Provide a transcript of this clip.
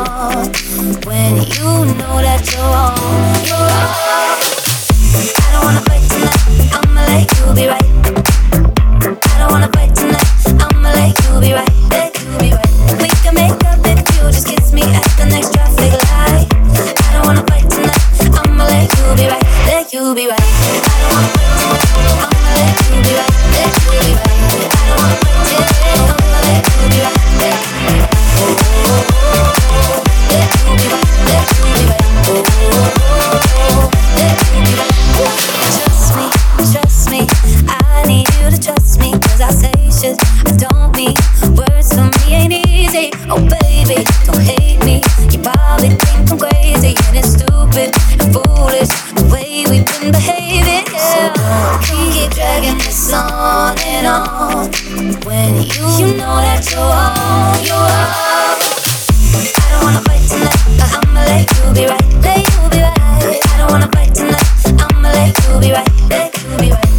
on. When you know that you're wrong, you're wrong. I don't wanna fight tonight, I'ma let you be right. I don't wanna fight tonight, I'ma let you be right, let you be right. We can make up if you just kiss me at the next traffic light. I don't wanna fight tonight, I'ma let you be right, let you be right. I don't wanna fight tonight, I'ma let you be right, let you be right. I don't wanna fight tonight, I'ma let you be right, let you be right. Oh, oh, oh, let you be right, let you be right. Oh, oh, oh, let you be right. Trust me, I need you to trust me. Cause I say shit I don't mean. Words for me ain't easy. Oh baby, don't hate me. You probably think I'm crazy and it's stupid and foolish the way we've been behaving, yeah. So don't keep dragging this on and on. When you know that you're wrong, you're wrong. I don't wanna fight tonight, I'ma let you be right, let you be right. I don't wanna fight tonight, I'ma let you be right, let you be right.